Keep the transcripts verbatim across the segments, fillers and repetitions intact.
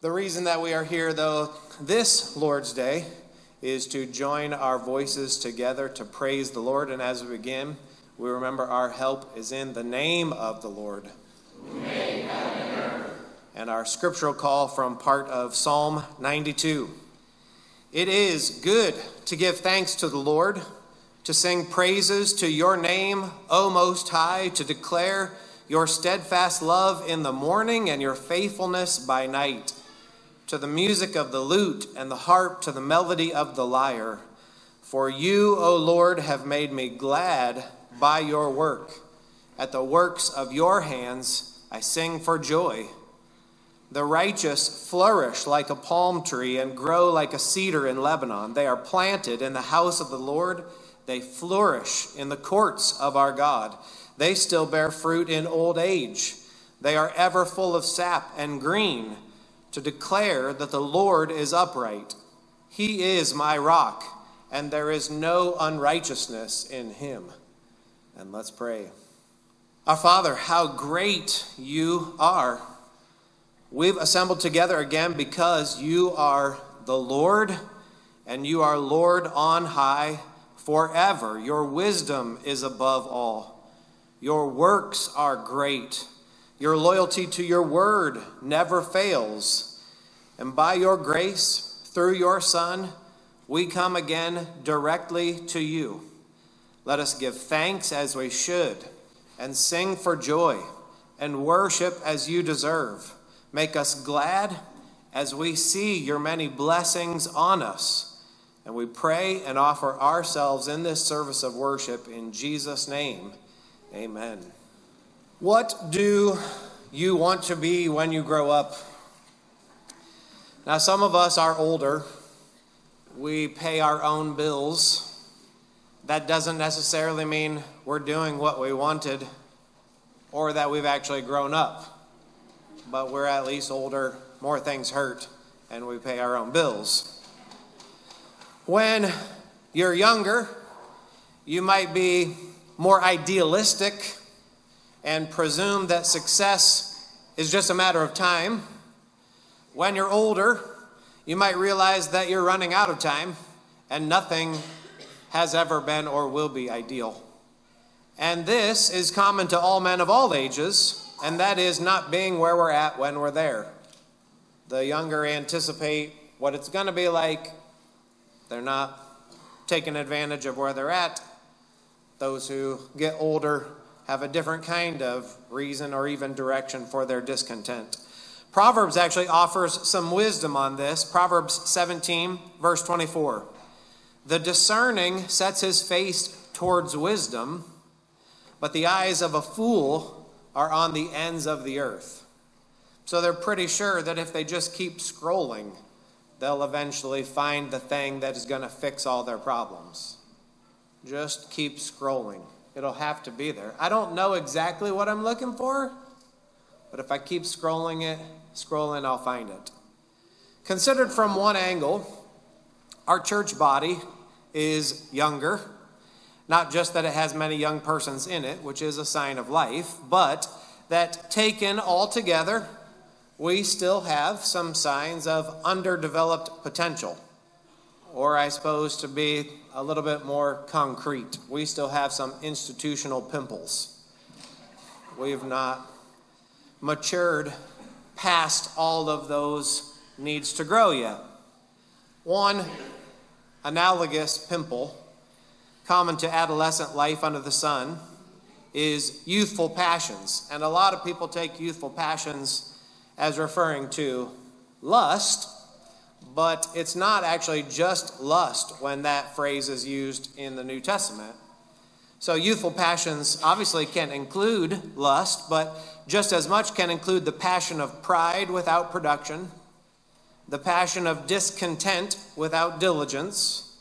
The reason that we are here, though, this Lord's Day is to join our voices together to praise the Lord. And as we begin, we remember our help is in the name of the Lord. Amen. And our scriptural call from part of Psalm ninety-two. It is good to give thanks to the Lord, to sing praises to your name, O Most High, to declare your steadfast love in the morning and your faithfulness by night. To the music of the lute and the harp, to the melody of the lyre. For you, O Lord, have made me glad by your work. At the works of your hands I sing for joy. The righteous flourish like a palm tree and grow like a cedar in Lebanon. They are planted in the house of the Lord. They flourish in the courts of our God. They still bear fruit in old age. They are ever full of sap and green, to declare that the Lord is upright. He is my rock, and there is no unrighteousness in him. And let's pray. Our Father, how great you are. We've assembled together again because you are the Lord, and you are Lord on high forever. Your wisdom is above all. Your works are great. Your loyalty to your word never fails. And by your grace, through your Son, we come again directly to you. Let us give thanks as we should, and sing for joy, and worship as you deserve. Make us glad as we see your many blessings on us. And we pray and offer ourselves in this service of worship in Jesus' name. Amen. What do you want to be when you grow up? Now, some of us are older. We pay our own bills. That doesn't necessarily mean we're doing what we wanted or that we've actually grown up. But we're at least older, more things hurt, and we pay our own bills. When you're younger, you might be more idealistic and presume that success is just a matter of time. When you're older, you might realize that you're running out of time and nothing has ever been or will be ideal. And this is common to all men of all ages, and that is not being where we're at when we're there. The younger anticipate what it's going to be like. They're not taking advantage of where they're at. Those who get older have a different kind of reason or even direction for their discontent. Proverbs actually offers some wisdom on this. Proverbs seventeen, verse twenty-four. The discerning sets his face towards wisdom, but the eyes of a fool are on the ends of the earth. So they're pretty sure that if they just keep scrolling, they'll eventually find the thing that is going to fix all their problems. Just keep scrolling. It'll have to be there. I don't know exactly what I'm looking for, but if I keep scrolling it, scrolling, I'll find it. Considered from one angle, our church body is younger. Not just that it has many young persons in it, which is a sign of life, but that taken all together, we still have some signs of underdeveloped potential. Or I suppose to be a little bit more concrete, we still have some institutional pimples. We have not matured past all of those needs to grow yet. One analogous pimple common to adolescent life under the sun is youthful passions. And a lot of people take youthful passions as referring to lust, but it's not actually just lust when that phrase is used in the New Testament. So youthful passions obviously can include lust, but just as much can include the passion of pride without production, the passion of discontent without diligence,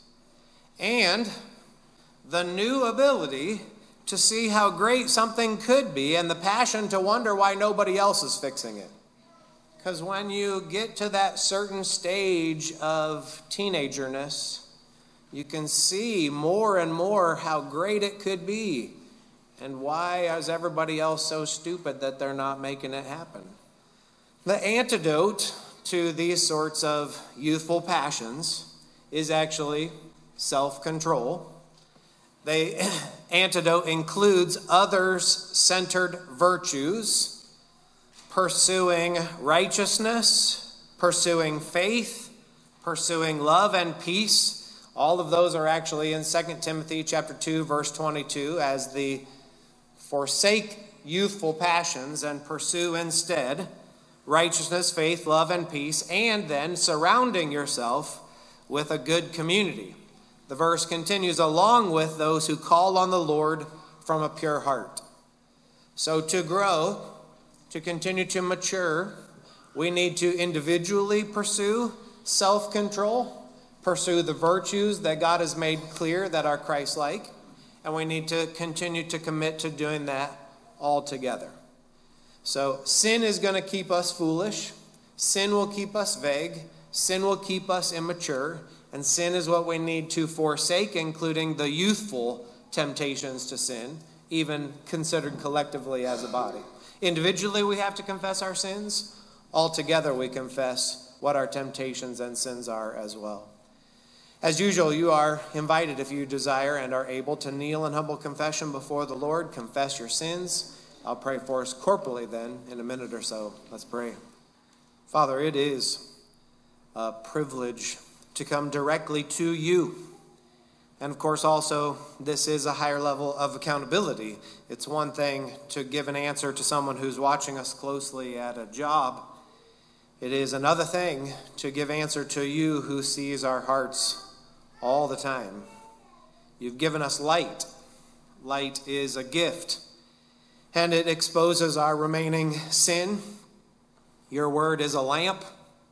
and the new ability to see how great something could be and the passion to wonder why nobody else is fixing it. Because when you get to that certain stage of teenagerness, you can see more and more how great it could be. And why is everybody else so stupid that they're not making it happen? The antidote to these sorts of youthful passions is actually self-control. The antidote includes others-centered virtues, pursuing righteousness, pursuing faith, pursuing love and peace. All of those are actually in Second Timothy chapter two, verse twenty-two, as the forsake youthful passions and pursue instead righteousness, faith, love, and peace, and then surrounding yourself with a good community. The verse continues, along with those who call on the Lord from a pure heart. So to grow, to continue to mature, we need to individually pursue self-control, pursue the virtues that God has made clear that are Christ-like, and we need to continue to commit to doing that all together. So sin is going to keep us foolish. Sin will keep us vague. Sin will keep us immature. And sin is what we need to forsake, including the youthful temptations to sin, even considered collectively as a body. Individually, we have to confess our sins. Altogether, we confess what our temptations and sins are as well. As usual, you are invited, if you desire and are able, to kneel in humble confession before the Lord. Confess your sins. I'll pray for us corporally then in a minute or so. Let's pray. Father, it is a privilege to come directly to you. And of course, also, this is a higher level of accountability. It's one thing to give an answer to someone who's watching us closely at a job. It is another thing to give answer to you who sees our hearts all the time. You've given us light. Light is a gift, and it exposes our remaining sin. Your word is a lamp,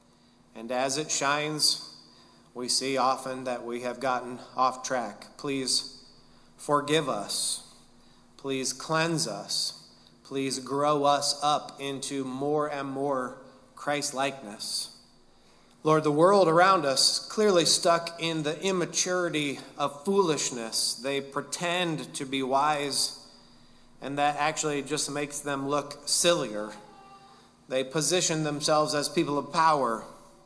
and as it shines, we see often that we have gotten off track. Please forgive us. Please cleanse us. Please grow us up into more and more Christ-likeness. Lord, the world around us clearly stuck in the immaturity of foolishness. They pretend to be wise, and that actually just makes them look sillier. They position themselves as people of power,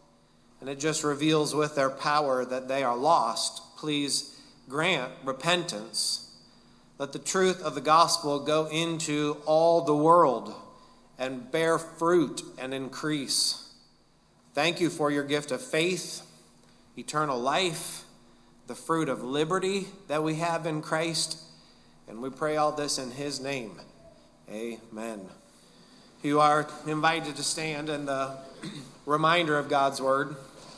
and it just reveals with their power that they are lost. Please grant repentance. Let the truth of the gospel go into all the world and bear fruit and increase. Thank you for your gift of faith, eternal life, the fruit of liberty that we have in Christ. And we pray all this in his name. Amen. You are invited to stand in the reminder of God's word,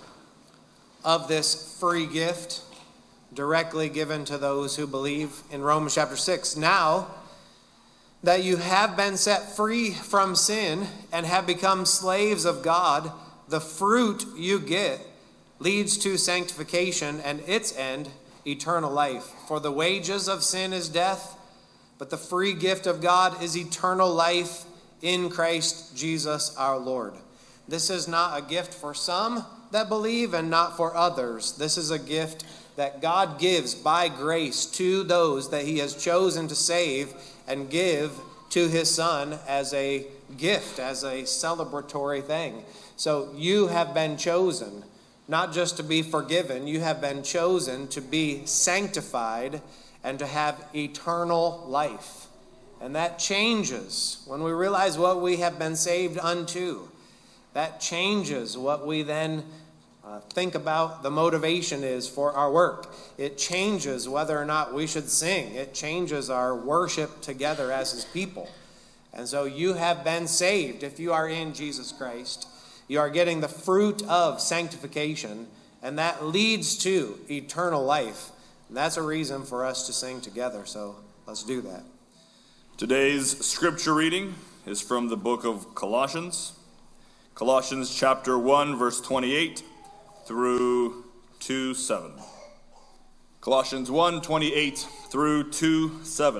of this free gift directly given to those who believe in Romans chapter six. Now that you have been set free from sin and have become slaves of God, the fruit you get leads to sanctification and its end, eternal life. For the wages of sin is death, but the free gift of God is eternal life in Christ Jesus our Lord. This is not a gift for some that believe and not for others. This is a gift that God gives by grace to those that he has chosen to save and give to his Son as a gift, as a celebratory thing. So you have been chosen not just to be forgiven, you have been chosen to be sanctified and to have eternal life. And that changes when we realize what we have been saved unto. That changes what we then uh, think about the motivation is for our work. It changes whether or not we should sing. It changes our worship together as his people. And so you have been saved if you are in Jesus Christ. You are getting the fruit of sanctification, and that leads to eternal life. And that's a reason for us to sing together, so let's do that. Today's scripture reading is from the book of Colossians. Colossians chapter one, verse twenty-eight through two seven. Colossians one, twenty-eight through two seven.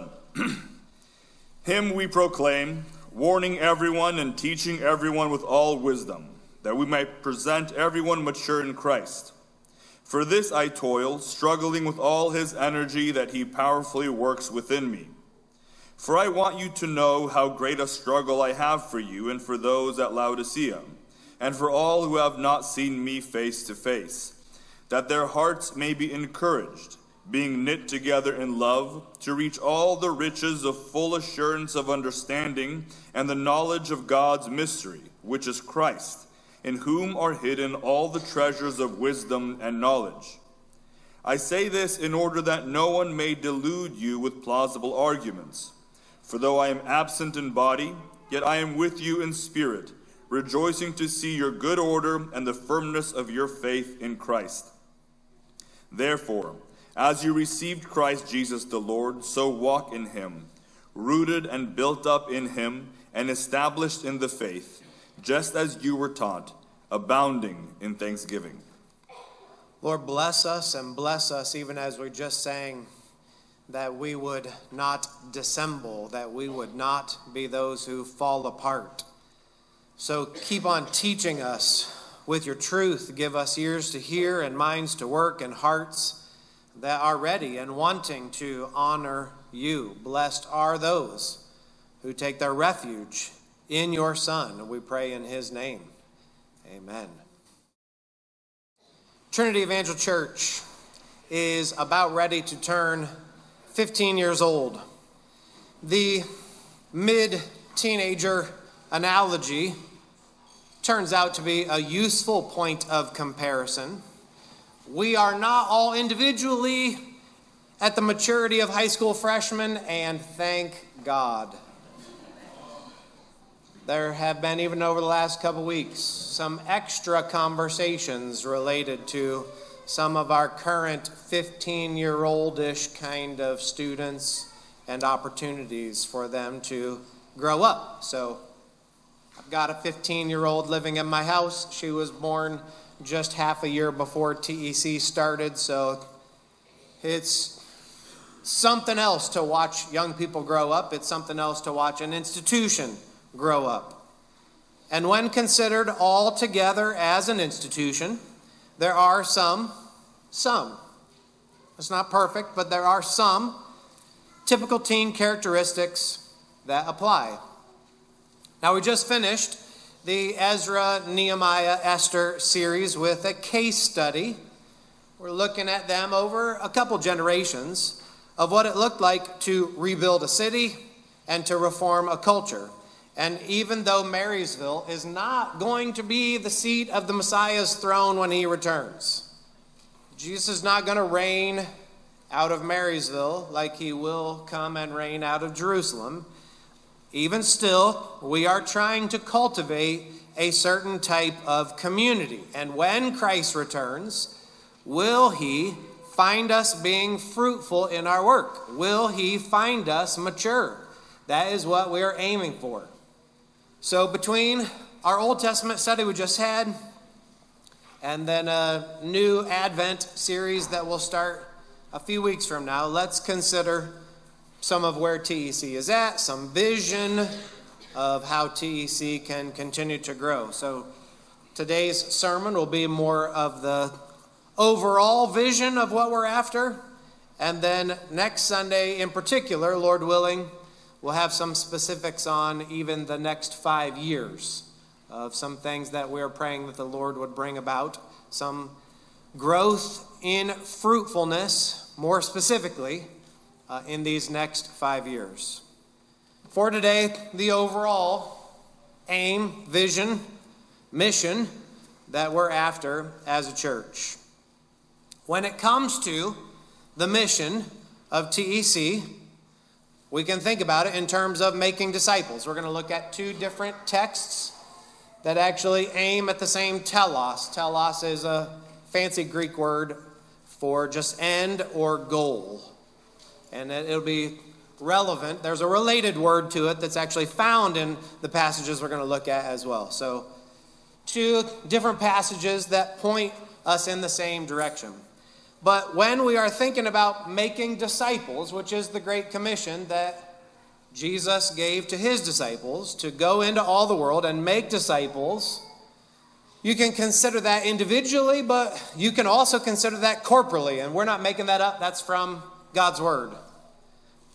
Him we proclaim, warning everyone and teaching everyone with all wisdom, that we might present everyone mature in Christ. For this I toil, struggling with all his energy that he powerfully works within me. For I want you to know how great a struggle I have for you and for those at Laodicea, and for all who have not seen me face to face, that their hearts may be encouraged, being knit together in love, to reach all the riches of full assurance of understanding and the knowledge of God's mystery, which is Christ, in whom are hidden all the treasures of wisdom and knowledge. I say this in order that no one may delude you with plausible arguments. For though I am absent in body, yet I am with you in spirit, rejoicing to see your good order and the firmness of your faith in Christ. Therefore, as you received Christ Jesus the Lord, so walk in him, rooted and built up in him, and established in the faith, just as you were taught, abounding in thanksgiving. Lord, bless us and bless us, even as we just sang, that we would not dissemble, that we would not be those who fall apart. So keep on teaching us with your truth. Give us ears to hear and minds to work and hearts that are ready and wanting to honor you. Blessed are those who take their refuge in your Son. We pray in his name. Amen. Trinity Evangel Church is about ready to turn fifteen years old. The mid-teenager analogy turns out to be a useful point of comparison. We are not all individually at the maturity of high school freshmen, and thank God. There have been, even over the last couple weeks, some extra conversations related to some of our current fifteen-year-old-ish kind of students and opportunities for them to grow up. So I've got a fifteen-year-old living in my house. She was born just half a year before T E C started, so it's something else to watch young people grow up. It's something else to watch an institution grow up. And when considered all together as an institution, there are some, some, it's not perfect, but there are some typical teen characteristics that apply. Now, we just finished the Ezra, Nehemiah, Esther series with a case study. We're looking at them over a couple generations of what it looked like to rebuild a city and to reform a culture. And even though Marysville is not going to be the seat of the Messiah's throne when he returns, Jesus is not going to reign out of Marysville like he will come and reign out of Jerusalem. Even still, we are trying to cultivate a certain type of community. And when Christ returns, will he find us being fruitful in our work? Will he find us mature? That is what we are aiming for. So between our Old Testament study we just had and then a new Advent series that will start a few weeks from now, let's consider some of where T E C is at, some vision of how T E C can continue to grow. So today's sermon will be more of the overall vision of what we're after. And then next Sunday in particular, Lord willing, we'll have some specifics on even the next five years of some things that we're praying that the Lord would bring about, some growth in fruitfulness, more specifically, uh, in these next five years. For today, the overall aim, vision, mission that we're after as a church. When it comes to the mission of T E C, we can think about it in terms of making disciples. We're going to look at two different texts that actually aim at the same telos. Telos is a fancy Greek word for just end or goal. And it'll be relevant. There's a related word to it that's actually found in the passages we're going to look at as well. So two different passages that point us in the same direction. But when we are thinking about making disciples, which is the Great Commission that Jesus gave to his disciples, to go into all the world and make disciples, you can consider that individually, but you can also consider that corporately. And we're not making that up. That's from God's Word.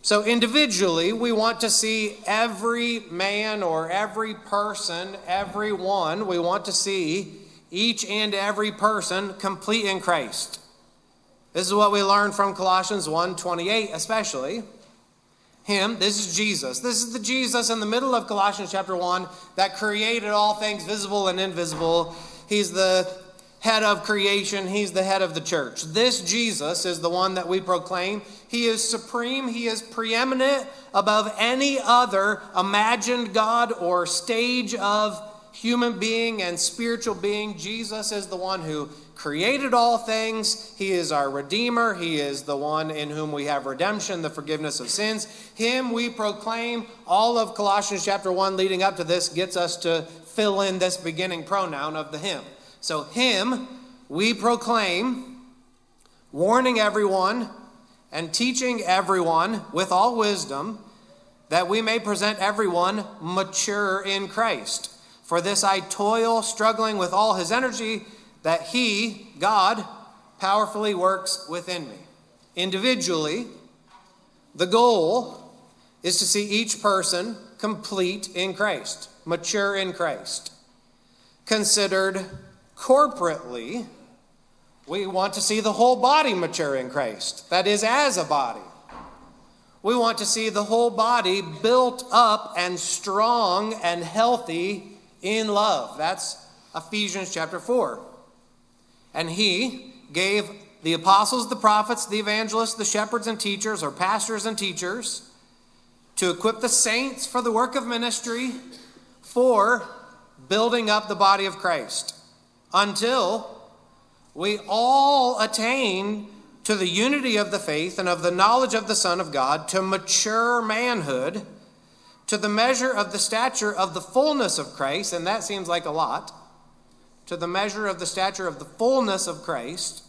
So individually, we want to see every man or every person, everyone, we want to see each and every person complete in Christ. This is what we learn from Colossians one twenty-eight especially. Him, this is Jesus. This is the Jesus in the middle of Colossians chapter one that created all things visible and invisible. He's the head of creation. He's the head of the church. This Jesus is the one that we proclaim. He is supreme. He is preeminent above any other imagined God or stage of human being and spiritual being. Jesus is the one who created all things. He is our Redeemer. He is the one in whom we have redemption, the forgiveness of sins. Him we proclaim. All of Colossians chapter one leading up to this gets us to fill in this beginning pronoun of the him. So him we proclaim, warning everyone and teaching everyone with all wisdom, that we may present everyone mature in Christ. For this I toil, struggling with all his energy, that he, God, powerfully works within me. Individually, the goal is to see each person complete in Christ, mature in Christ. Considered corporately, we want to see the whole body mature in Christ. That is, as a body. We want to see the whole body built up and strong and healthy in love. That's Ephesians chapter four. And he gave the apostles, the prophets, the evangelists, the shepherds and teachers, or pastors and teachers, to equip the saints for the work of ministry, for building up the body of Christ, until we all attain to the unity of the faith and of the knowledge of the Son of God, to mature manhood, to the measure of the stature of the fullness of Christ, and that seems like a lot, to the measure of the stature of the fullness of Christ,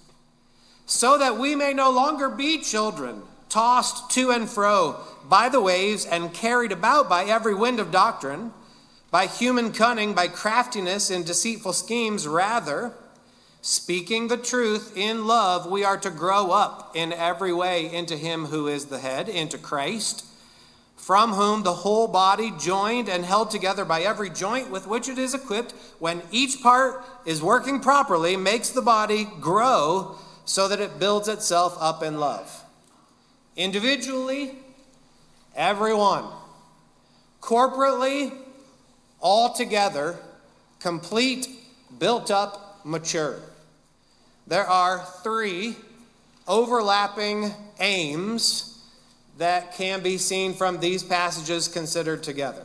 so that we may no longer be children, tossed to and fro by the waves and carried about by every wind of doctrine, by human cunning, by craftiness in deceitful schemes. Rather, speaking the truth in love, we are to grow up in every way into him who is the head, into Christ, from whom the whole body, joined and held together by every joint with which it is equipped, when each part is working properly, makes the body grow so that it builds itself up in love. Individually, everyone. Corporately, all together, complete, built up, mature. There are three overlapping aims that can be seen from these passages considered together.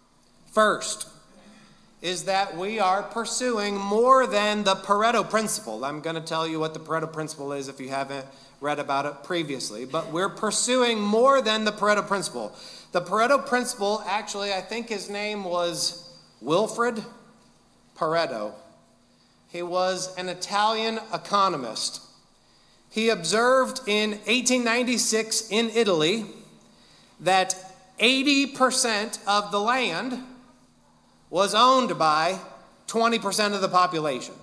First is that we are pursuing more than the Pareto principle. I'm going to tell you what the Pareto principle is if you haven't read about it previously, but we're pursuing more than the Pareto principle. The Pareto principle, actually, I think his name was Wilfred Pareto. He was an Italian economist. He observed in eighteen ninety-six in Italy that eighty percent of the land was owned by twenty percent of the population.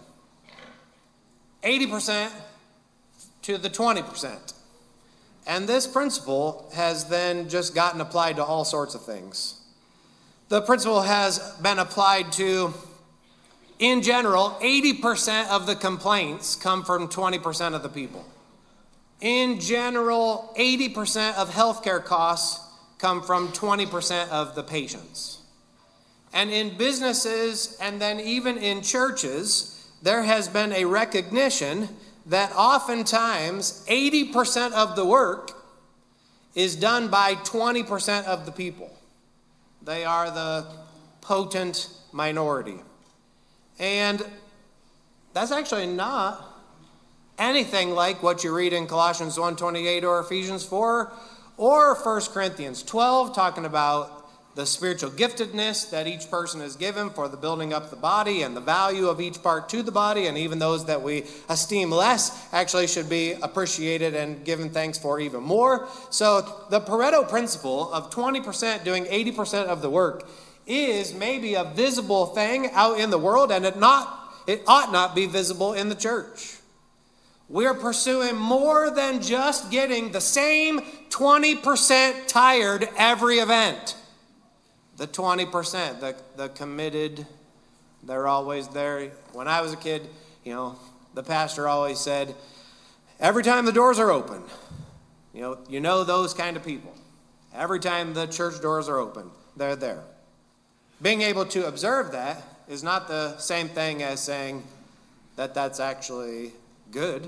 eighty percent to the twenty percent. And this principle has then just gotten applied to all sorts of things. The principle has been applied to, in general, eighty percent of the complaints come from twenty percent of the people. In general, eighty percent of healthcare costs come from twenty percent of the patients. And in businesses and then even in churches, there has been a recognition that oftentimes eighty percent of the work is done by twenty percent of the people. They are the potent minority. And that's actually not anything like what you read in Colossians one twenty-eight or Ephesians four or First Corinthians twelve, talking about the spiritual giftedness that each person is given for the building up the body and the value of each part to the body, and even those that we esteem less actually should be appreciated and given thanks for even more. So the Pareto principle of twenty percent doing eighty percent of the work is maybe a visible thing out in the world, and it not it ought not be visible in the church. we're pursuing more than just getting the same twenty percent tired every event. The twenty percent, the, the committed, they're always there. When I was a kid, you know, the pastor always said, every time the doors are open, you know, you know those kind of people. Every time the church doors are open, they're there. Being able to observe that is not the same thing as saying that that's actually good.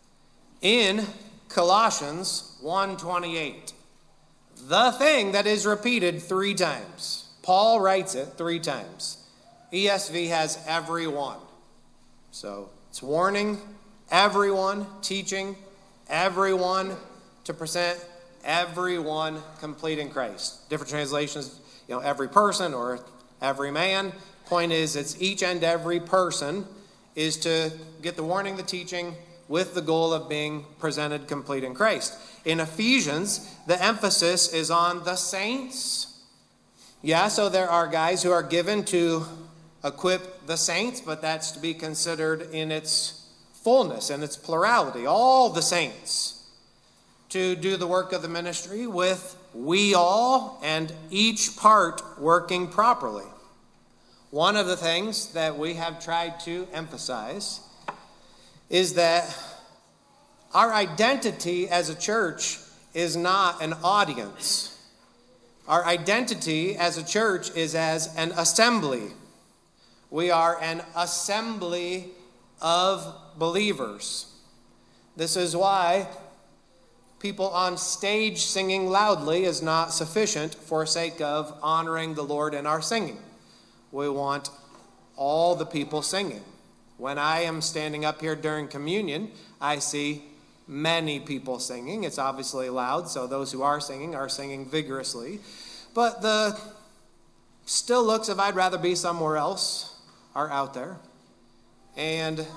In Colossians one twenty-eight, the thing that is repeated three times. Paul writes it three times. E S V has everyone. So it's warning everyone, teaching everyone to present everyone complete in Christ. Different translations, you know, every person or every man. Point is, it's each and every person is to get the warning, the teaching, with the goal of being presented complete in Christ. In Ephesians, the emphasis is on the saints. Yeah, so there are guys who are given to equip the saints, but that's to be considered in its fullness and its plurality. All the saints to do the work of the ministry with we all and each part working properly. One of the things that we have tried to emphasize is that our identity as a church is not an audience. Our identity as a church is as an assembly. We are an assembly of believers. This is why people on stage singing loudly is not sufficient for sake of honoring the Lord in our singing. We want all the people singing. When I am standing up here during communion, I see many people singing. It's obviously loud, so those who are singing are singing vigorously. But the still looks of I'd rather be somewhere else are out there. And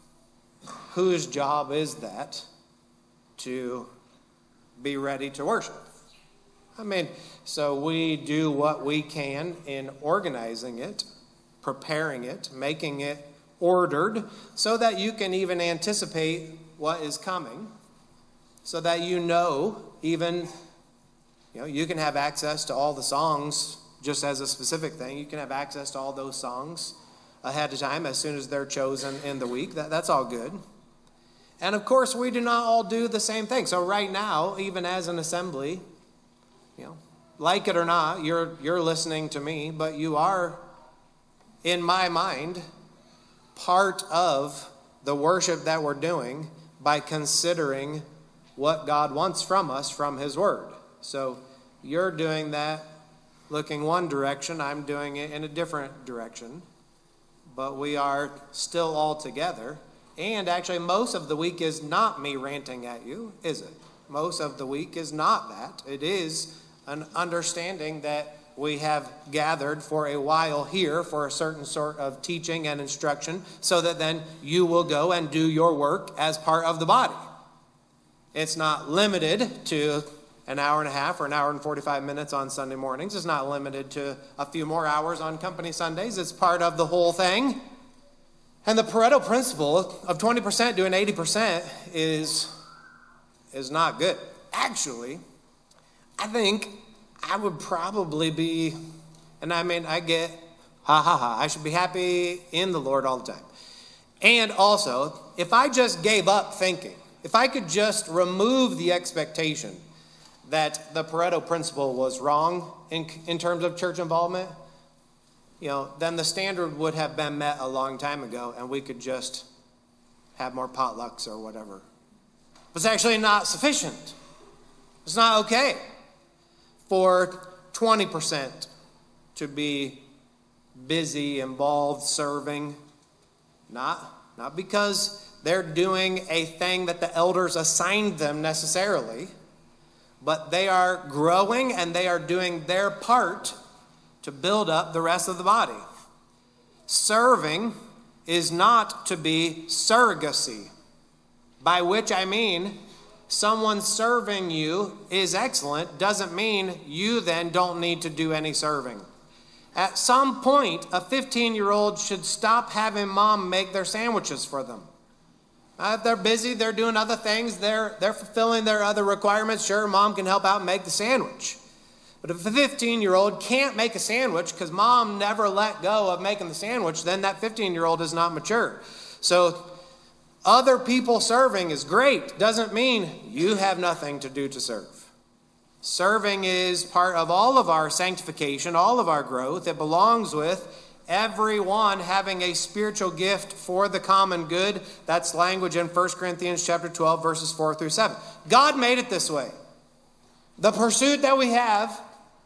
whose job is that to be ready to worship? I mean, so we do what we can in organizing it, preparing it, making it ordered, so that you can even anticipate what is coming, so that you know even, you know, you can have access to all the songs just as a specific thing. You can have access to all those songs ahead of time as soon as they're chosen in the week. That, that's all good. And of course, we do not all do the same thing. So right now, even as an assembly, you know, like it or not, you're you're listening to me, but you are, in my mind, part of the worship that we're doing by considering what God wants from us from His Word. So you're doing that looking one direction, I'm doing it in a different direction, but we are still all together. And actually, most of the week is not me ranting at you, is it? Most of the week is not that. It is an understanding that we have gathered for a while here for a certain sort of teaching and instruction, so that then you will go and do your work as part of the body. It's not limited to an hour and a half or an hour and forty-five minutes on Sunday mornings. It's not limited to a few more hours on company Sundays. It's part of the whole thing. And the Pareto principle of twenty percent doing eighty percent is, is not good. Actually, I think I would probably be, and I mean, I get, ha ha ha, I should be happy in the Lord all the time. And also, if I just gave up thinking, if I could just remove the expectation that the Pareto principle was wrong in, in terms of church involvement, you know, then the standard would have been met a long time ago, and we could just have more potlucks or whatever. But it's actually not sufficient. It's not okay for twenty percent to be busy, involved, serving. Not, not because they're doing a thing that the elders assigned them necessarily, but they are growing and they are doing their part to build up the rest of the body. Serving is not to be surrogacy, by which I mean someone serving you is excellent, doesn't mean you then don't need to do any serving. At some point, a fifteen-year-old should stop having mom make their sandwiches for them. Uh, if they're busy, they're doing other things, they're, they're fulfilling their other requirements, sure, mom can help out and make the sandwich. But if a fifteen-year-old can't make a sandwich because mom never let go of making the sandwich, then that fifteen-year-old is not mature. So other people serving is great. Doesn't mean you have nothing to do to serve. Serving is part of all of our sanctification, all of our growth. It belongs with everyone having a spiritual gift for the common good. That's language in First Corinthians chapter twelve, verses four through seven. God made it this way. The pursuit that we have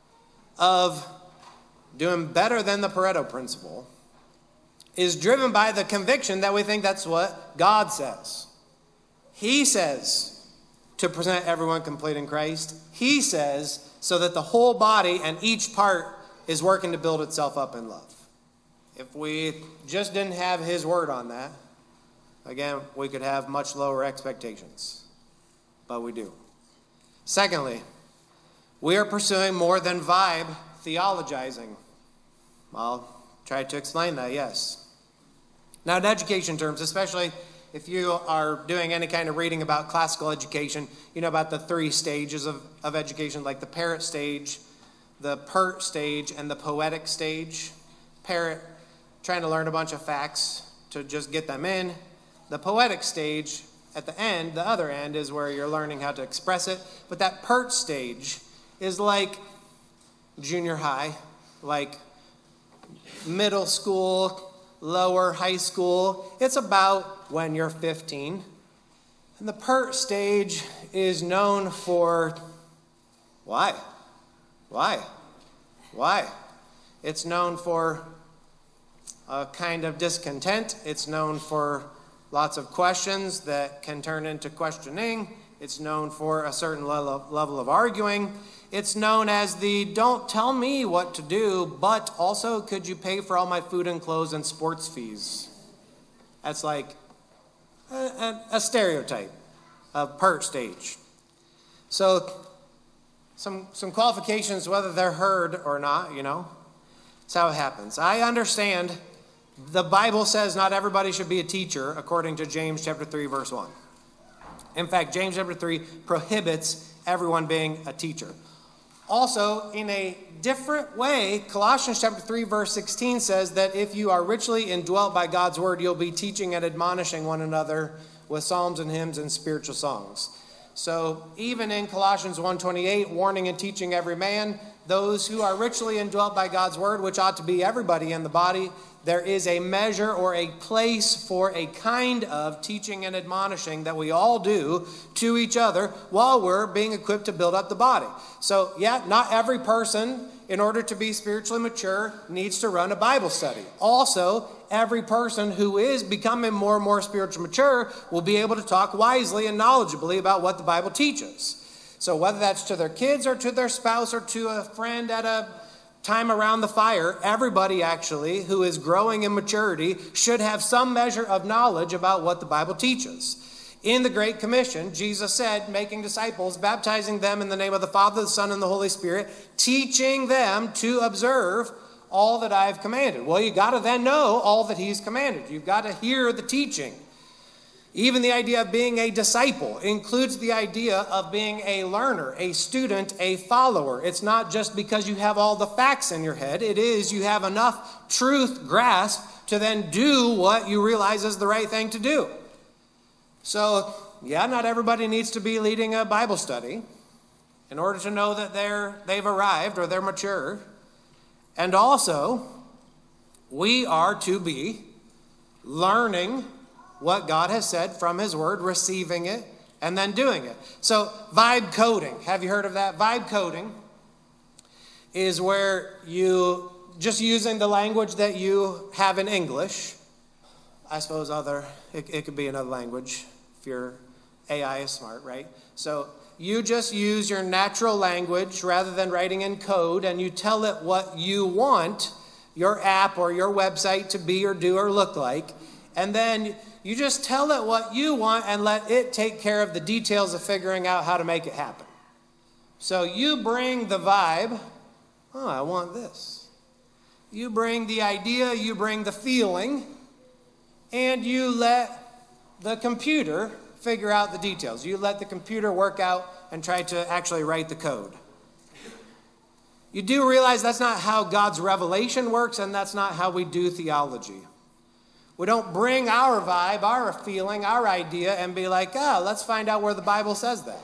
of doing better than the Pareto principle is driven by the conviction that we think that's what God says. He says to present everyone complete in Christ. He says so that the whole body and each part is working to build itself up in love. If we just didn't have his word on that, again, we could have much lower expectations. But we do. Secondly, we are pursuing more than vibe theologizing. I'll try to explain that, yes. Now, in education terms, especially if you are doing any kind of reading about classical education, you know about the three stages of, of education, like the parrot stage, the pert stage, and the poetic stage. Parrot, trying to learn a bunch of facts to just get them in. The poetic stage, at the end, the other end, is where you're learning how to express it. But that pert stage is like junior high, like middle school, lower high school. It's about when you're fifteen. And the pert stage is known for why? Why? Why? It's known for a kind of discontent. It's known for lots of questions that can turn into questioning. It's known for a certain level level of arguing. It's known as the don't tell me what to do, but also could you pay for all my food and clothes and sports fees? That's like a, a, a stereotype of pert stage. So some some qualifications, whether they're heard or not, you know. That's how it happens. I understand the Bible says not everybody should be a teacher, according to James chapter three, verse one. In fact, James chapter three prohibits everyone being a teacher. Also, in a different way, Colossians chapter three, verse sixteen says that if you are richly indwelt by God's word, you'll be teaching and admonishing one another with psalms and hymns and spiritual songs. So even in Colossians one twenty-eight, warning and teaching every man, those who are richly indwelt by God's word, which ought to be everybody in the body, there is a measure or a place for a kind of teaching and admonishing that we all do to each other while we're being equipped to build up the body. So, yeah, not every person, in order to be spiritually mature, needs to run a Bible study. Also, every person who is becoming more and more spiritually mature will be able to talk wisely and knowledgeably about what the Bible teaches. So whether that's to their kids or to their spouse or to a friend at a time around the fire, everybody actually who is growing in maturity should have some measure of knowledge about what the Bible teaches. In the Great Commission, Jesus said, making disciples, baptizing them in the name of the Father, the Son, and the Holy Spirit, teaching them to observe all that I've commanded. Well, you got to then know all that he's commanded. You've got to hear the teaching. Even the idea of being a disciple includes the idea of being a learner, a student, a follower. It's not just because you have all the facts in your head. It is you have enough truth grasped to then do what you realize is the right thing to do. So, yeah, not everybody needs to be leading a Bible study in order to know that they're, they've arrived or they're mature. And also, we are to be learning what God has said from his word, receiving it, and then doing it. So vibe coding, have you heard of that? Vibe coding is where you, just using the language that you have in English, I suppose other, it, it could be another language if your A I is smart, right? So you just use your natural language rather than writing in code, and you tell it what you want your app or your website to be or do or look like, and then you just tell it what you want and let it take care of the details of figuring out how to make it happen. So you bring the vibe, oh, I want this. You bring the idea, you bring the feeling, and you let the computer figure out the details. You let the computer work out and try to actually write the code. You do realize that's not how God's revelation works, and that's not how we do theology. We don't bring our vibe, our feeling, our idea, and be like, ah, let's find out where the Bible says that.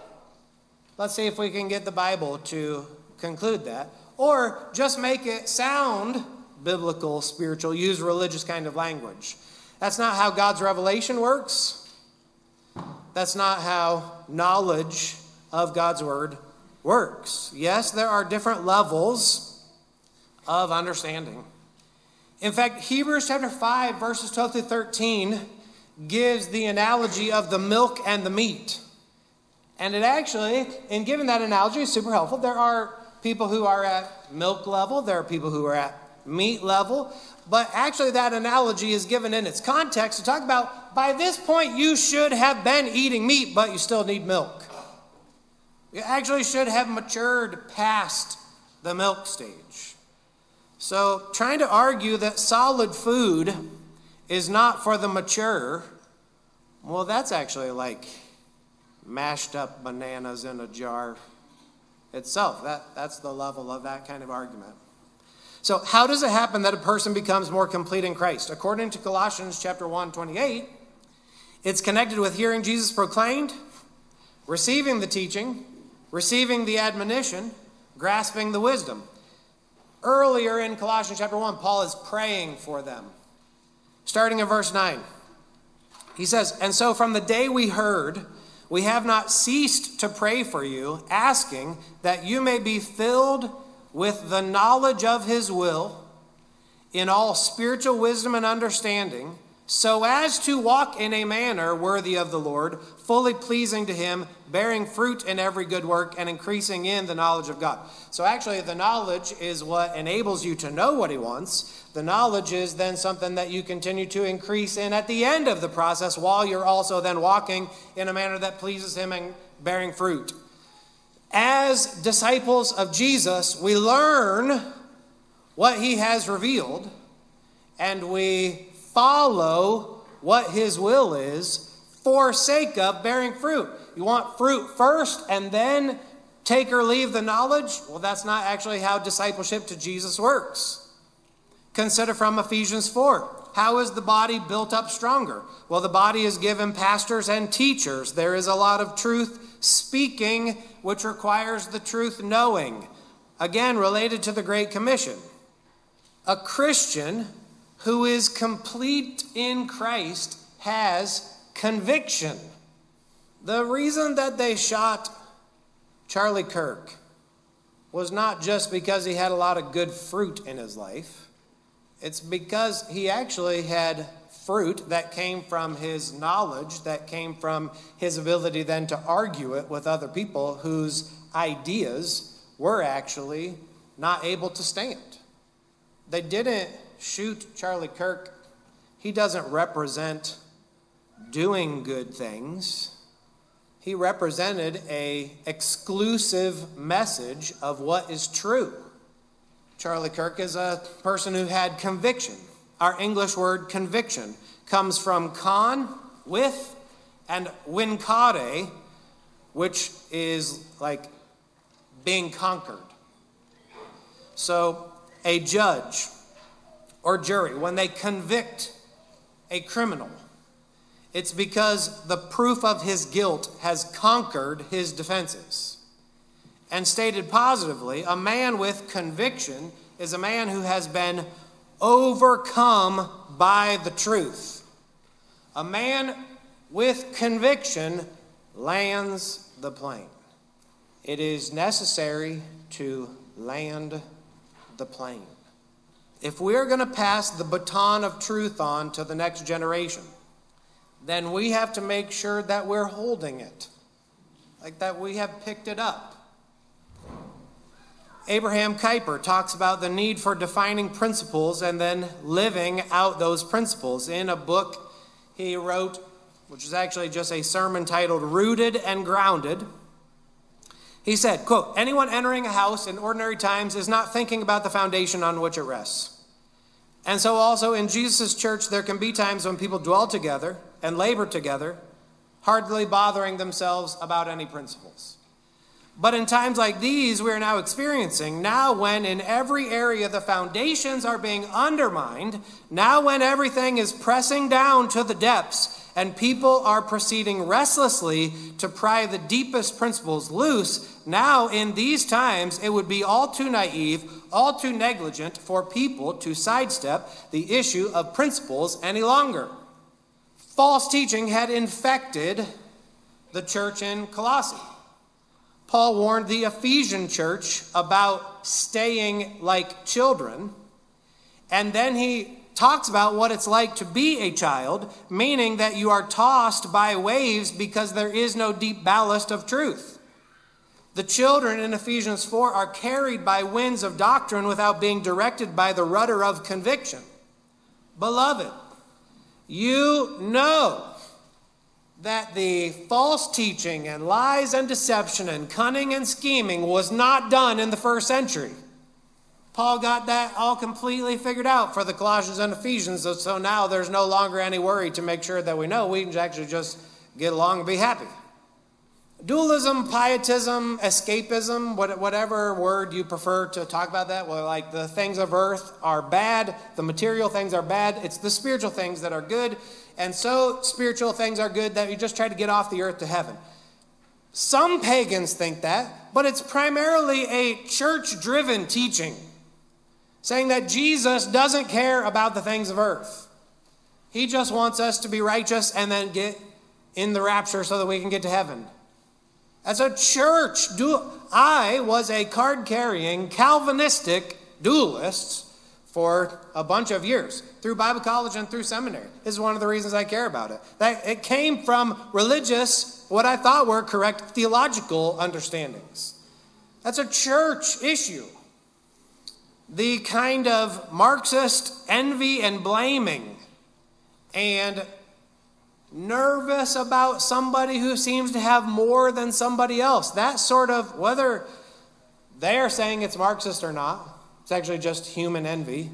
Let's see if we can get the Bible to conclude that. Or just make it sound biblical, spiritual, use religious kind of language. That's not how God's revelation works. That's not how knowledge of God's word works. Yes, there are different levels of understanding. In fact, Hebrews chapter five, verses twelve through thirteen gives the analogy of the milk and the meat. And it actually, in giving that analogy, is super helpful. There are people who are at milk level. There are people who are at meat level. But actually that analogy is given in its context to talk about, by this point you should have been eating meat, but you still need milk. You actually should have matured past the milk stage. So trying to argue that solid food is not for the mature, well, that's actually like mashed up bananas in a jar itself. That, that's the level of that kind of argument. So how does it happen that a person becomes more complete in Christ? According to Colossians chapter one, twenty-eight, it's connected with hearing Jesus proclaimed, receiving the teaching, receiving the admonition, grasping the wisdom. Earlier in Colossians chapter one, Paul is praying for them. Starting in verse nine, he says, "And so from the day we heard, we have not ceased to pray for you, asking that you may be filled with the knowledge of his will in all spiritual wisdom and understanding, so as to walk in a manner worthy of the Lord, fully pleasing to him, bearing fruit in every good work, and increasing in the knowledge of God." So actually the knowledge is what enables you to know what he wants. The knowledge is then something that you continue to increase in at the end of the process, while you're also then walking in a manner that pleases him and bearing fruit. As disciples of Jesus, we learn what he has revealed, and we follow what his will is for sake of bearing fruit. You want fruit first and then take or leave the knowledge? Well, that's not actually how discipleship to Jesus works. Consider from Ephesians four. How is the body built up stronger? Well, the body is given pastors and teachers. There is a lot of truth speaking, which requires the truth knowing. Again, related to the Great Commission. A Christian who is complete in Christ has conviction. The reason that they shot Charlie Kirk was not just because he had a lot of good fruit in his life. It's because he actually had fruit that came from his knowledge, that came from his ability then to argue it with other people whose ideas were actually not able to stand. They didn't shoot Charlie Kirk. He doesn't represent doing good things. He represented an exclusive message of what is true. Charlie Kirk is a person who had conviction. Our English word conviction comes from con, with, and vincere, which is like being conquered. So a judge or jury, when they convict a criminal, it's because the proof of his guilt has conquered his defenses. And stated positively, a man with conviction is a man who has been overcome by the truth. A man with conviction lands the plane. It is necessary to land the plane. If we're going to pass the baton of truth on to the next generation, then we have to make sure that we're holding it, like that we have picked it up. Abraham Kuyper talks about the need for defining principles and then living out those principles in a book he wrote, which is actually just a sermon titled Rooted and Grounded. He said, quote, "Anyone entering a house in ordinary times is not thinking about the foundation on which it rests. And so also in Jesus' church, there can be times when people dwell together and labor together, hardly bothering themselves about any principles. But in times like these we are now experiencing, now when in every area the foundations are being undermined, now when everything is pressing down to the depths and people are proceeding restlessly to pry the deepest principles loose, now in these times it would be all too naive, all too negligent for people to sidestep the issue of principles any longer. False teaching had infected the church in Colossae. Paul warned the Ephesian church about staying like children, and then he talks about what it's like to be a child, meaning that you are tossed by waves because there is no deep ballast of truth. The children in Ephesians four are carried by winds of doctrine without being directed by the rudder of conviction. Beloved, you know that the false teaching and lies and deception and cunning and scheming was not done in the first century. Paul got that all completely figured out for the Colossians and Ephesians, so now there's no longer any worry to make sure that we know. We can actually just get along and be happy. Dualism, pietism, escapism, whatever word you prefer to talk about that, well, like the things of earth are bad, the material things are bad, it's the spiritual things that are good, and so spiritual things are good that you just try to get off the earth to heaven. Some pagans think that, but it's primarily a church-driven teaching, saying that Jesus doesn't care about the things of earth. He just wants us to be righteous and then get in the rapture so that we can get to heaven. As a church, I was a card-carrying Calvinistic dualist for a bunch of years, through Bible college and through seminary. This is one of the reasons I care about it. That it came from religious, what I thought were correct theological understandings. That's a church issue. The kind of Marxist envy and blaming and nervous about somebody who seems to have more than somebody else. That sort of, whether they're saying it's Marxist or not, it's actually just human envy.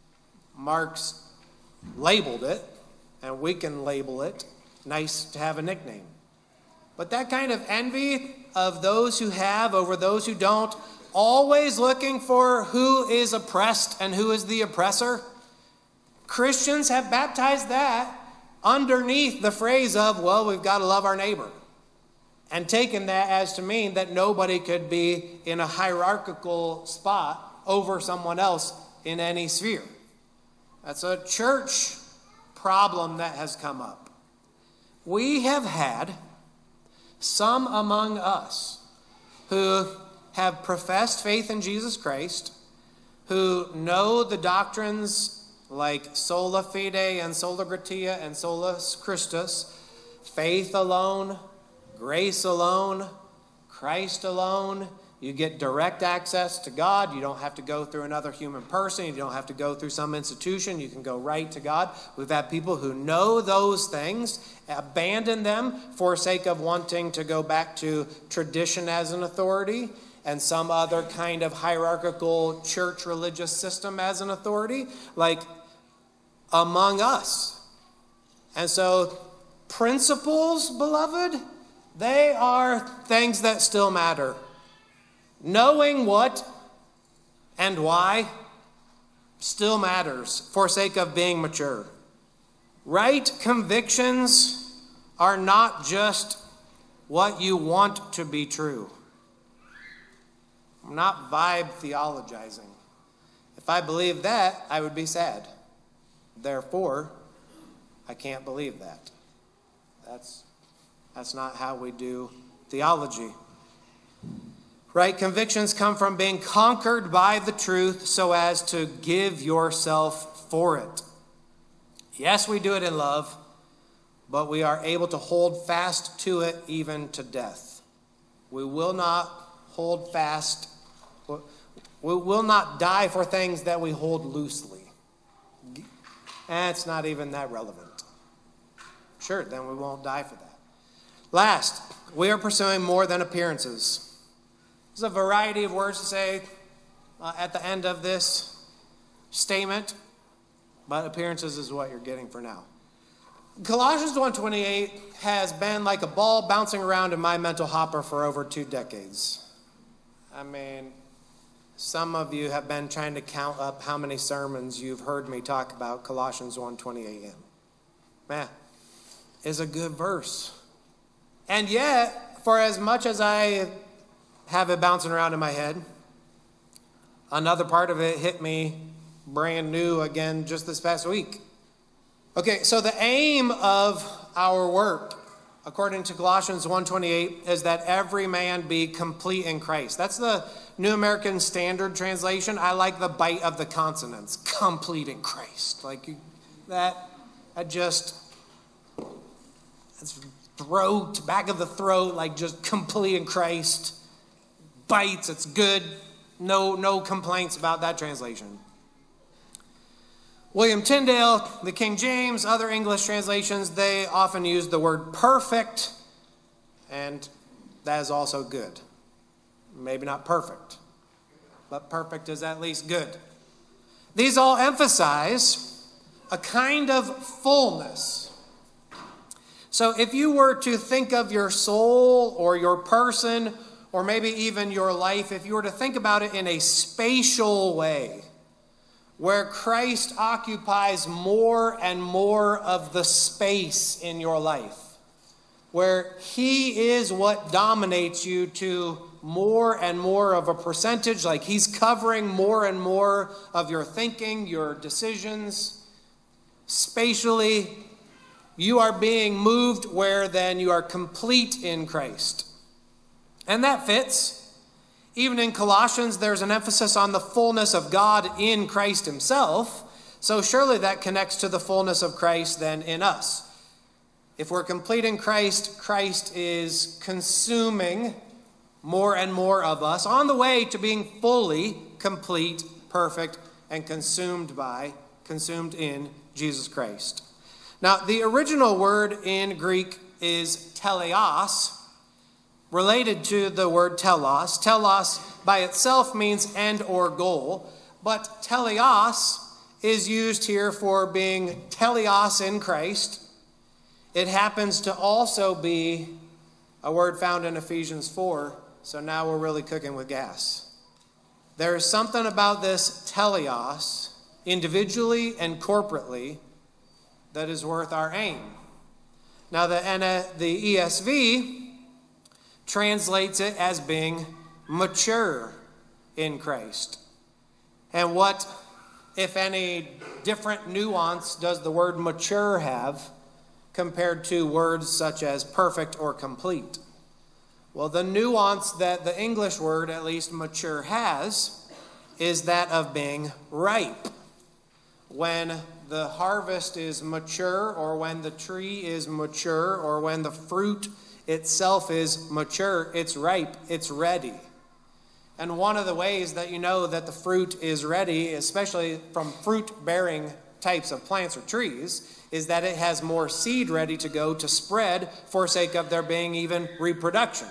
Marx labeled it, and we can label it. Nice to have a nickname. But that kind of envy of those who have over those who don't, always looking for who is oppressed and who is the oppressor, Christians have baptized that underneath the phrase of, well, we've got to love our neighbor, and taken that as to mean that nobody could be in a hierarchical spot over someone else in any sphere. That's a church problem that has come up. We have had some among us who have professed faith in Jesus Christ, who know the doctrines like sola fide and sola gratia and solus Christus, faith alone, grace alone, Christ alone. You get direct access to God. You don't have to go through another human person. You don't have to go through some institution. You can go right to God. We've had people who know those things, abandon them for sake of wanting to go back to tradition as an authority and some other kind of hierarchical church religious system as an authority, like among us. And so principles, beloved, they are things that still matter. Knowing what and why still matters for sake of being mature. Right convictions are not just what you want to be true. I'm not vibe theologizing. If I believed that, I would be sad. Therefore, I can't believe that. That's, that's not how we do theology. Right? Convictions come from being conquered by the truth so as to give yourself for it. Yes, we do it in love, but we are able to hold fast to it even to death. We will not hold fast, we will not die for things that we hold loosely. And it's not even that relevant. Sure, then we won't die for that. Last, we are pursuing more than appearances. There's a variety of words to say uh, at the end of this statement. but appearances is what you're getting for now. Colossians one twenty-eight has been like a ball bouncing around in my mental hopper for over two decades. I mean, some of you have been trying to count up how many sermons you've heard me talk about Colossians one twenty-eight in. Man, it's a good verse. And yet, for as much as I have it bouncing around in my head, another part of it hit me brand new again just this past week. Okay, so the aim of our work, according to Colossians one twenty-eight, is that every man be complete in Christ. That's the New American Standard Translation. I like the bite of the consonants. Complete in Christ. Like you, that, that just, it's throat, back of the throat, like just complete in Christ. Bites, it's good. No, no complaints about that translation. William Tyndale, the King James, other English translations, they often use the word perfect, and that is also good. Maybe not perfect, but perfect is at least good. These all emphasize a kind of fullness. So if you were to think of your soul or your person, or maybe even your life, if you were to think about it in a spatial way, where Christ occupies more and more of the space in your life, where he is what dominates you to more and more of a percentage, like he's covering more and more of your thinking, your decisions. Spatially, you are being moved where then you are complete in Christ. And that fits. Even in Colossians, there's an emphasis on the fullness of God in Christ himself. So surely that connects to the fullness of Christ then in us. If we're complete in Christ, Christ is consuming more and more of us on the way to being fully complete, perfect, and consumed by, consumed in Jesus Christ. Now, the original word in Greek is teleos, related to the word telos. Telos by itself means end or goal, but teleos is used here for being teleos in Christ. It happens to also be a word found in Ephesians four, so now we're really cooking with gas. There is something about this teleos, individually and corporately, that is worth our aim. Now the, the E S V translates it as being mature in Christ. And what, if any, different nuance does the word mature have compared to words such as perfect or complete? Well, the nuance that the English word, at least mature, has is that of being ripe. When the harvest is mature, or when the tree is mature, or when the fruit itself is mature, it's ripe, it's ready. And one of the ways that you know that the fruit is ready, especially from fruit-bearing types of plants or trees, is that it has more seed ready to go to spread for sake of there being even reproduction.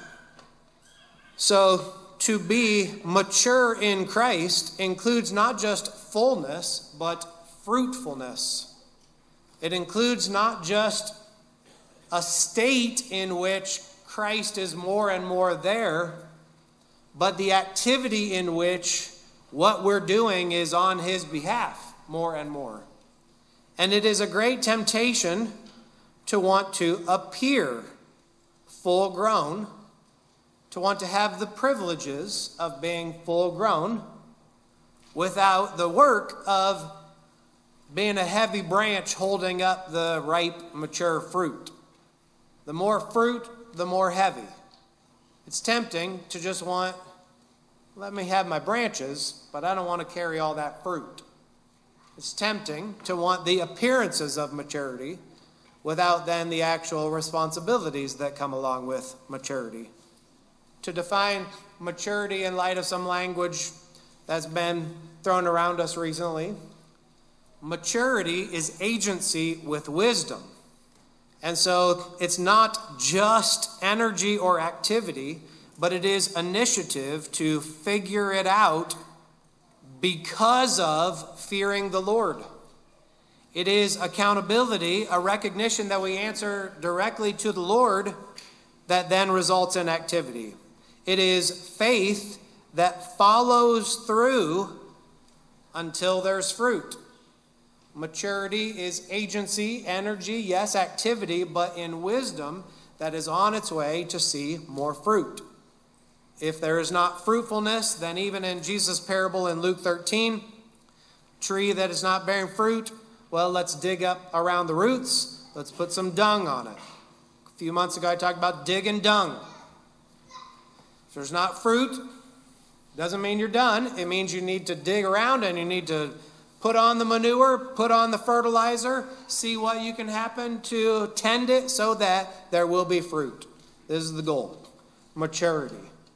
So to be mature in Christ includes not just fullness, but fruitfulness. It includes not just a state in which Christ is more and more there, but the activity in which what we're doing is on his behalf more and more. And it is a great temptation to want to appear full grown, to want to have the privileges of being full grown without the work of being a heavy branch holding up the ripe, mature fruit. The more fruit, the more heavy. It's tempting to just want, let me have my branches, but I don't want to carry all that fruit. It's tempting to want the appearances of maturity without then the actual responsibilities that come along with maturity. To define maturity in light of some language that's been thrown around us recently, maturity is agency with wisdom. And so it's not just energy or activity, but it is initiative to figure it out because of fearing the Lord. It is accountability, a recognition that we answer directly to the Lord that then results in activity. It is faith that follows through until there's fruit. Maturity is agency, energy, yes, activity, but in wisdom that is on its way to see more fruit. If there is not fruitfulness, then even in Jesus' parable in Luke thirteen, tree that is not bearing fruit, well, let's dig up around the roots. Let's put some dung on it. A few months ago, I talked about digging dung. If there's not fruit, doesn't mean you're done. It means you need to dig around and you need to put on the manure, put on the fertilizer, see what you can happen to tend it so that there will be fruit. This is the goal. Maturity.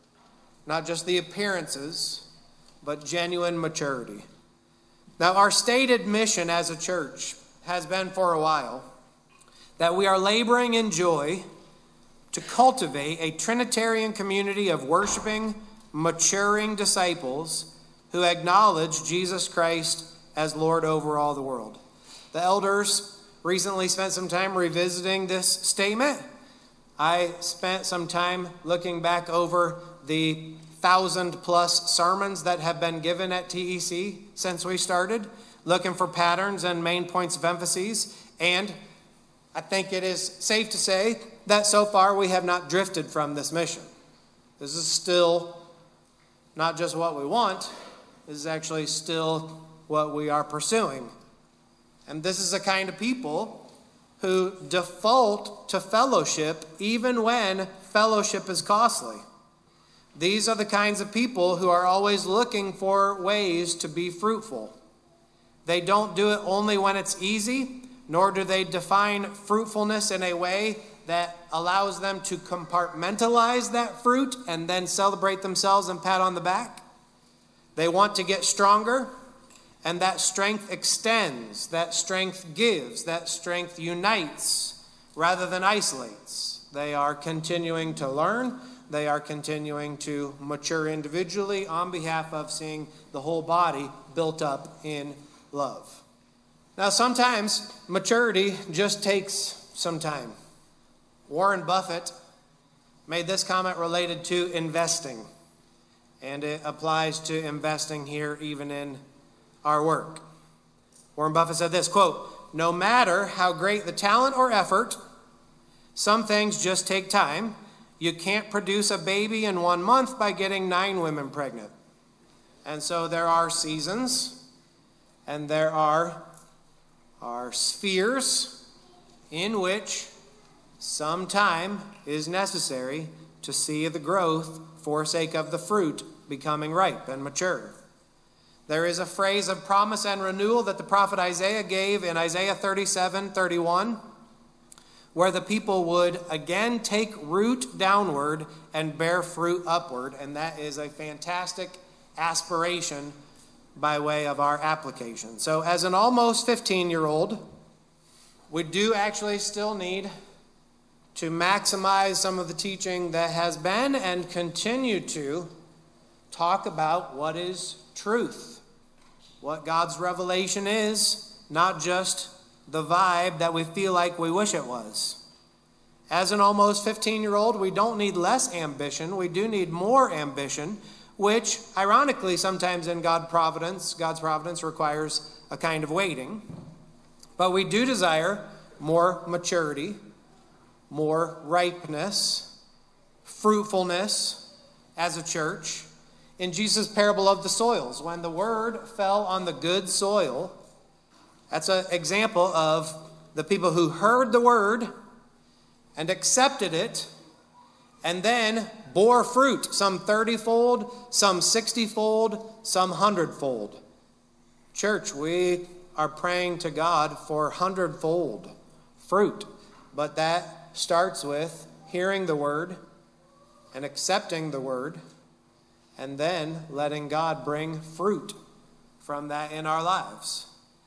Not just the appearances, but genuine maturity. Now, our stated mission as a church has been for a while that we are laboring in joy to cultivate a Trinitarian community of worshiping, maturing disciples who acknowledge Jesus Christ as Lord over all the world. The elders recently spent some time revisiting this statement. I spent some time looking back over the thousand plus sermons that have been given at T E C since we started, looking for patterns and main points of emphasis. And I think it is safe to say that so far we have not drifted from this mission. This is still not just what we want, this is actually still what we are pursuing. And this is the kind of people who default to fellowship even when fellowship is costly. These are the kinds of people who are always looking for ways to be fruitful. They don't do it only when it's easy, nor do they define fruitfulness in a way that allows them to compartmentalize that fruit and then celebrate themselves and pat on the back. They want to get stronger, and that strength extends, that strength gives, that strength unites rather than isolates. They are continuing to learn. They are continuing to mature individually on behalf of seeing the whole body built up in love. Now, sometimes maturity just takes some time. Warren Buffett made this comment related to investing, and it applies to investing here even in our work. Warren Buffett said this, quote, "No matter how great the talent or effort, some things just take time. You can't produce a baby in one month by getting nine women pregnant." And so there are seasons and there are, are spheres in which some time is necessary to see the growth for sake of the fruit becoming ripe and mature. There is a phrase of promise and renewal that the prophet Isaiah gave in Isaiah thirty-seven thirty-one, where the people would again take root downward and bear fruit upward. And that is a fantastic aspiration by way of our application. So as an almost fifteen-year-old, we do actually still need to maximize some of the teaching that has been and continue to talk about what is truth, what God's revelation is, not just the vibe that we feel like we wish it was. As an almost fifteen-year-old, we don't need less ambition. We do need more ambition, which, ironically, sometimes in God providence, God's providence requires a kind of waiting. But we do desire more maturity, more ripeness, fruitfulness as a church. In Jesus' parable of the soils, when the word fell on the good soil, that's an example of the people who heard the word and accepted it and then bore fruit, some thirty-fold, some sixty-fold, some hundred-fold. Church, we are praying to God for hundred-fold fruit, but that starts with hearing the word and accepting the word and then letting God bring fruit from that in our lives.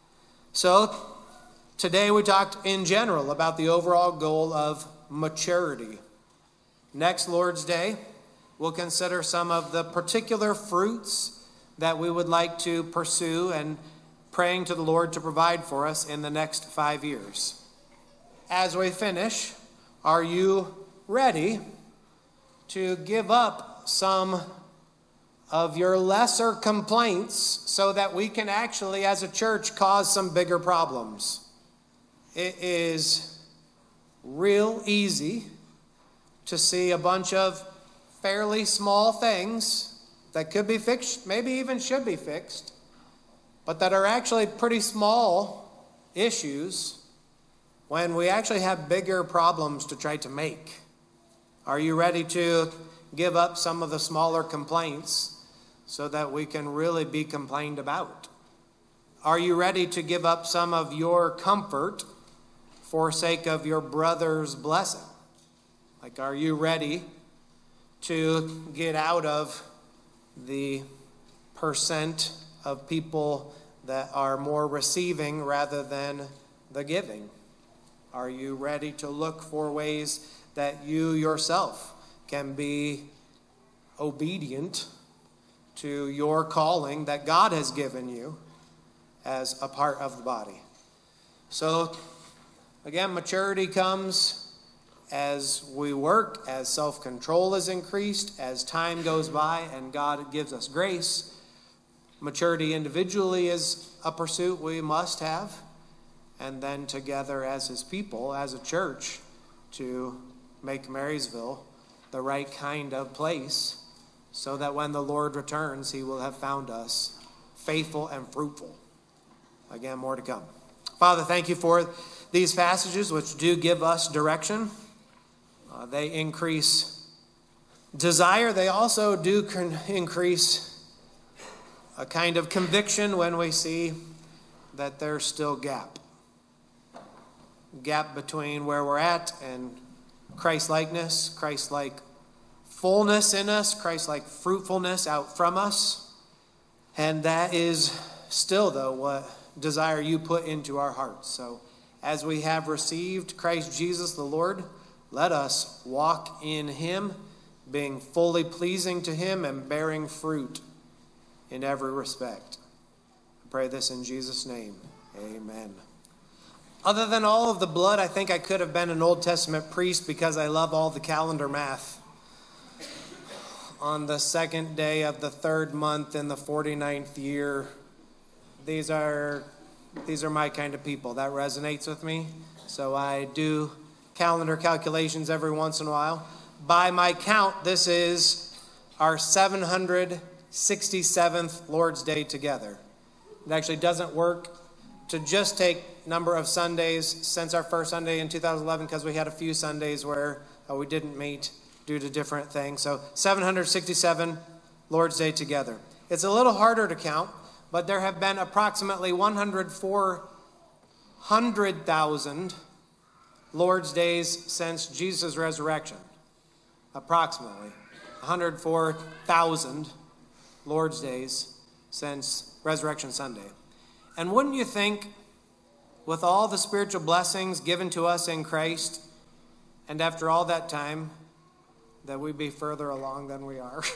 So today we talked in general about the overall goal of maturity. Next Lord's Day, we'll consider some of the particular fruits that we would like to pursue and praying to the Lord to provide for us in the next five years. As we finish, are you ready to give up some of your lesser complaints so that we can actually, as a church, cause some bigger problems? It is real easy to see a bunch of fairly small things that could be fixed, maybe even should be fixed, but that are actually pretty small issues when we actually have bigger problems to try to make. Are you ready to give up some of the smaller complaints so that we can really be complained about? Are you ready to give up some of your comfort for sake of your brother's blessing? Like, are you ready to get out of the percent of people that are more receiving rather than the giving? Are you ready to look for ways that you yourself can be obedient to your calling that God has given you as a part of the body? So, again, maturity comes as we work, as self-control is increased, as time goes by and God gives us grace. Maturity individually is a pursuit we must have, and then together as his people, as a church, to make Marysville the right kind of place so that when the Lord returns, he will have found us faithful and fruitful. Again, more to come. Father, thank you for these passages which do give us direction. Uh, they increase desire. They also do con- increase a kind of conviction when we see that there's still gap. Gap between where we're at and Christ-likeness, Christ-like fullness in us, Christ-like fruitfulness out from us. And that is still, though, what desire you put into our hearts. So as we have received Christ Jesus the Lord, let us walk in him, being fully pleasing to him and bearing fruit in every respect. I pray this in Jesus' name. Amen. Other than all of the blood, I think I could have been an Old Testament priest because I love all the calendar math. On the second day of the third month in the forty-ninth year, these are these are my kind of people. That resonates with me. So I do calendar calculations every once in a while. By my count, this is our seven hundred sixty-seventh Lord's Day together. It actually doesn't work to just take number of Sundays since our first Sunday in two thousand eleven, because we had a few Sundays where uh, we didn't meet due to different things. So seven hundred sixty-seven Lord's Day together. It's a little harder to count, but there have been approximately one hundred four hundred thousand Lord's Days since Jesus' resurrection. Approximately one hundred four thousand Lord's Days since Resurrection Sunday. And wouldn't you think, with all the spiritual blessings given to us in Christ, and after all that time, that we'd be further along than we are?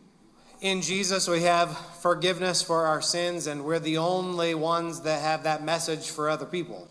In Jesus, we have forgiveness for our sins, and we're the only ones that have that message for other people.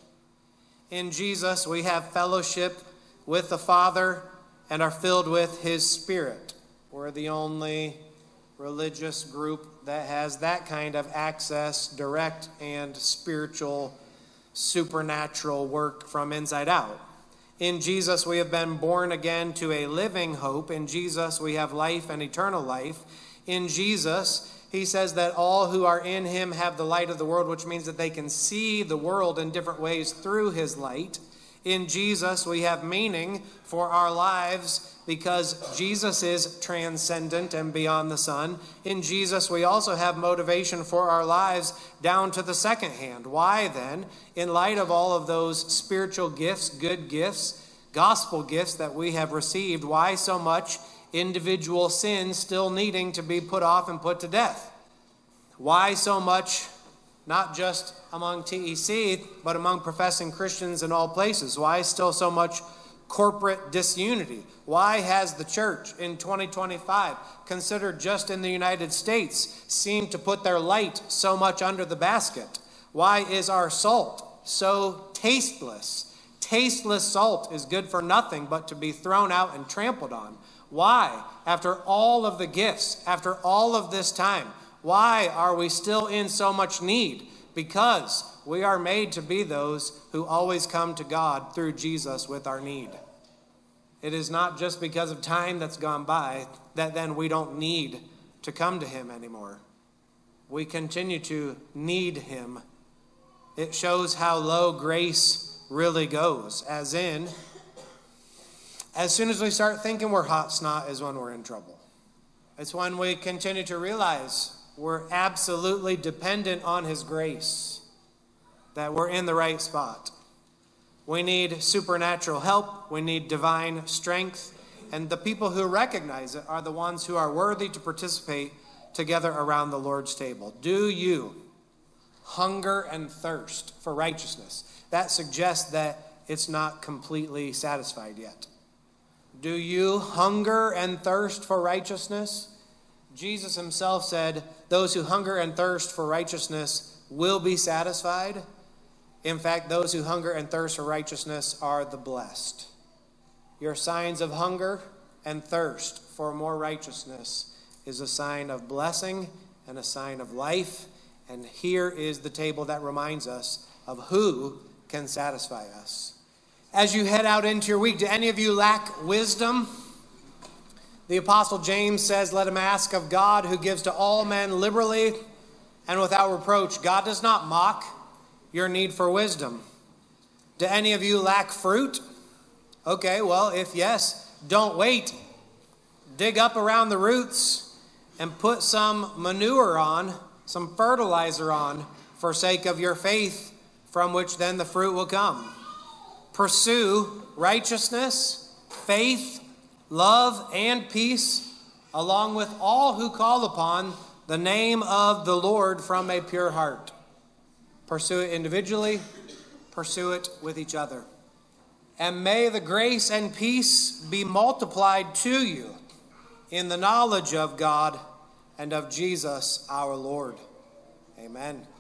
In Jesus, we have fellowship with the Father and are filled with his Spirit. We're the only religious group that has that kind of access, direct and spiritual, supernatural work from inside out. In Jesus, we have been born again to a living hope. In Jesus, we have life and eternal life. In Jesus, he says that all who are in him have the light of the world, which means that they can see the world in different ways through his light. In Jesus, we have meaning for our lives because Jesus is transcendent and beyond the sun. In Jesus, we also have motivation for our lives down to the second hand. Why then, in light of all of those spiritual gifts, good gifts, gospel gifts that we have received, why so much individual sin still needing to be put off and put to death? Why so much, not just among T E C, but among professing Christians in all places? Why still so much corporate disunity? Why has the church in twenty twenty-five, considered just in the United States, seemed to put their light so much under the basket? Why is our salt so tasteless? Tasteless salt is good for nothing but to be thrown out and trampled on. Why, after all of the gifts, after all of this time, why are we still in so much need? Because we are made to be those who always come to God through Jesus with our need. It is not just because of time that's gone by that then we don't need to come to him anymore. We continue to need him. It shows how low grace really goes, as in, as soon as we start thinking we're hot snot is when we're in trouble. It's when we continue to realize we're absolutely dependent on his grace, that we're in the right spot. We need supernatural help. We need divine strength. And the people who recognize it are the ones who are worthy to participate together around the Lord's table. Do you hunger and thirst for righteousness? That suggests that it's not completely satisfied yet. Do you hunger and thirst for righteousness? Jesus himself said, those who hunger and thirst for righteousness will be satisfied. In fact, those who hunger and thirst for righteousness are the blessed. Your signs of hunger and thirst for more righteousness is a sign of blessing and a sign of life. And here is the table that reminds us of who can satisfy us. As you head out into your week, do any of you lack wisdom? The Apostle James says, let him ask of God who gives to all men liberally and without reproach. God does not mock your need for wisdom. Do any of you lack fruit? Okay, well, if yes, don't wait. Dig up around the roots and put some manure on, some fertilizer on, for sake of your faith, from which then the fruit will come. Pursue righteousness, faith, love, and peace, along with all who call upon the name of the Lord from a pure heart. Pursue it individually, pursue it with each other. And may the grace and peace be multiplied to you in the knowledge of God and of Jesus our Lord. Amen.